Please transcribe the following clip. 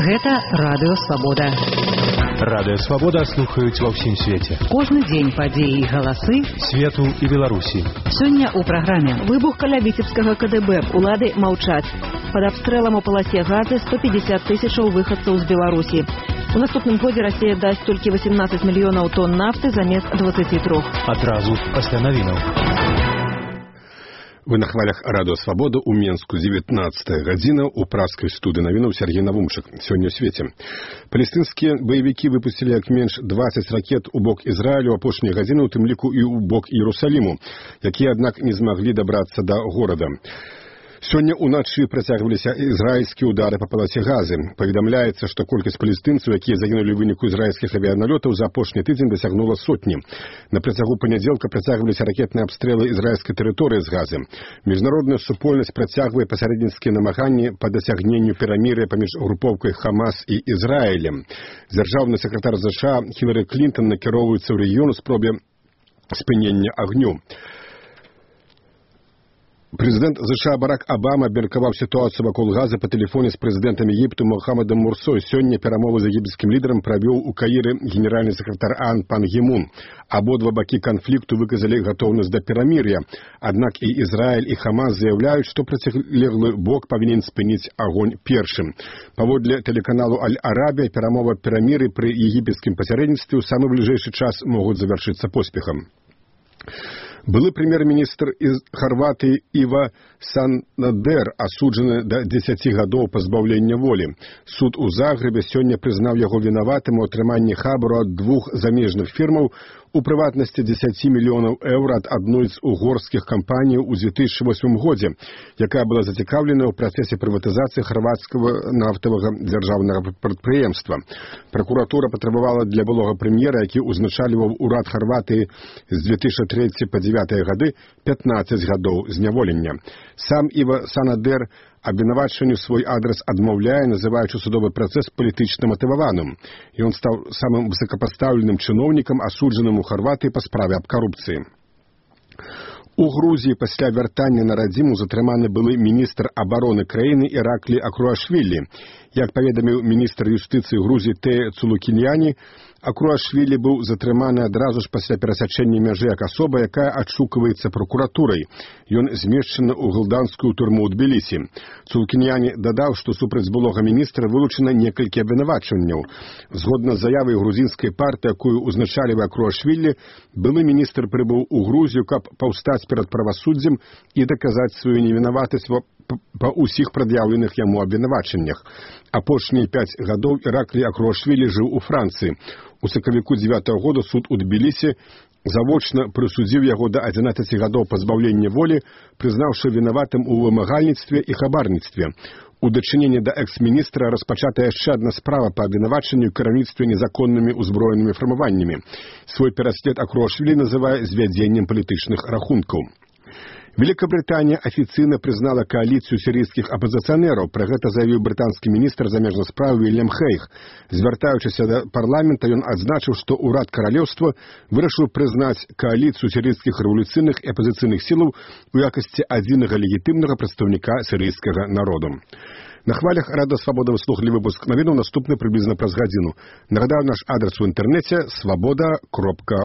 Гэта Радыё Свабода. Радыё Свабода слухаюць ва ўсім свеце. Кожны дзень падзеі і галасы свету і Беларусі. Сёння ў праграме. Выбух каля Віцебскага КДБ. Улады маўчаць. Пад абстрэлам у паласе Газы 150 тысячаў выхадцаў з Беларусі. У наступным годзе Расія дасць толькі 18 мільёнаў тонн нафты замест 23. Адразу пасля навінаў. Вы на хвалях Радыё Свабода ў Менску, 19 гадзіна, у праскай студыі навінаў Сергей Навумчык. Сёння ў свеце. Палестынскія баевікі выпусцілі як менш 20 ракет у бок Ізраілю апошнія гадзіны, у тым ліку і ў бок Іерусаліму, якія, аднак, не змаглі дабрацца да горада. Сёння ўначы працягваліся ізраільскія ўдары па паласе Газы. Паведамляецца, што колькасць палестынцаў, якія загінулі ў выніку ізраільскіх авіяналётаў, за апошні тыдзень дасягнула сотні. На працягу панядзелка працягваліся ракетныя абстрэлы ізраільскай тэрыторыі з Газы. Міжнародная супольнасць працягвае пасярэдніцкія намаганні па дасягненню перамір'я паміж групоўкай Хамас і Ізраілем. Дзяржаўны сакратар США Хілары Клінтон накіроўваецца ў рэгіён у спробе спынення агню. Прэзідэнт США Барак Абама абмеркаваў сітуацыю вакол Газы па тэлефоне з прэзідэнтам Егіпту Мухаммадам Мурсой. Сёння перамовы з егіпецкім лідарам правёў у Каіры генеральны сакратар ААН пан Гі Мун. Абодва бакі канфлікту выказалі гатоўнасць да перамір'я. Аднак і Ізраіль, і Хамас заяўляюць, што процілеглы бок павінен спыніць агонь першым. Паводле тэлеканалу Аль-Арабія, перамова перамір'я пры егіпецкім пасярэдніцтве ў самы бліжэйшы час могуць завяршыцца поспехам. Былы прэм'ер-міністр з Харватыі Іва Санадер асуджаны да 10 гадоў пазбаўлення волі. Суд у Загрэбе сёння прызнаў яго вінаватым у атрыманні хабару ад двух замежных фірмаў, у прыватнасці 10 мільёнаў еўра ад адной з угорскіх кампаній у 2008 годзе, якая была зацікаўлена ў працэсе прыватызацыі харвацкага нафтавага дзяржаўнага прадпрыемства. Пракуратура патрабавала для былога прэм'ера, які ўзначальваў урад Харватыі з 2003 па 2009 гады, 15 гадоў зняволення. Сам Іва Санадер абвінавачванню свой адрас адмаўляе, называючы судовы працэс палітычна матываваным. Ён стаў самым высокапастаўленым чыноўнікам, асуджаным у Харватыі па справе аб карупцыі. У Грузіі пасля вяртання на радзіму затрыманы былы міністр абароны краіны Іраклі Акруашвілі. Як паведаміў міністр юстыцыі Грузіі Тея Цулукіньяні, Акруашвілі быў затрыманы адразу ж пасля перасячэння мяжы як асоба, якая адшукваецца пракуратурай. Ён змешчаны ў гылданскую турму ў Тбілісі. Цулукіньяні дадаў, што супраць былога міністра вылучана некалькі абвінавачванняў. Згодна з заявай грузінскай партыі, якую ўзначальвае Акруашвілі, былы міністр прыбыў у Грузію, каб паўстаць перад правасуддзем і даказаць сваю невінаватасць па ўсіх прад'яўленых яму абвінавачаннях. Апошнія 5 гадоў Іраклі Акруашвілі жыў у Францыі. У сакавіку 9 года суд у Тбілісі завочна прысудзіў яго да 11 гадоў пазбаўлення волі, прызнаўшы вінаватым у вымагальніцтве і хабарніцтве. У дачыненні да экс-міністра распачата яшчэ адна справа па абвінавачанню і кіраўніцтве незаконнымі ўзброенымі фармаваннямі. Свой пераслед Акруашвілі называе звядзеннем палітычных рахункаў. Великобритания афіцыйна прызнала коаліцыю сірійскіх апазіцыянераў. Пра гэта заявіў брытанскі міністр замежных спраў Вільям Хейг. Звяртаючыся да парламента, ён адзначыў, што ўрад каралеўства вырашыў прызнаць коаліцыю сірійскіх рэвалюцыйных і апазіцыйных сілаў у якасці адзінага легітымнага прадстаўніка сірійскага народу. На хвалях Радыё Свабода вы слухалі выпуск навінаў, наступны прыблізна праз гадзіну. Нагадаю, наш адрас у інтэрнэце свабода.орг.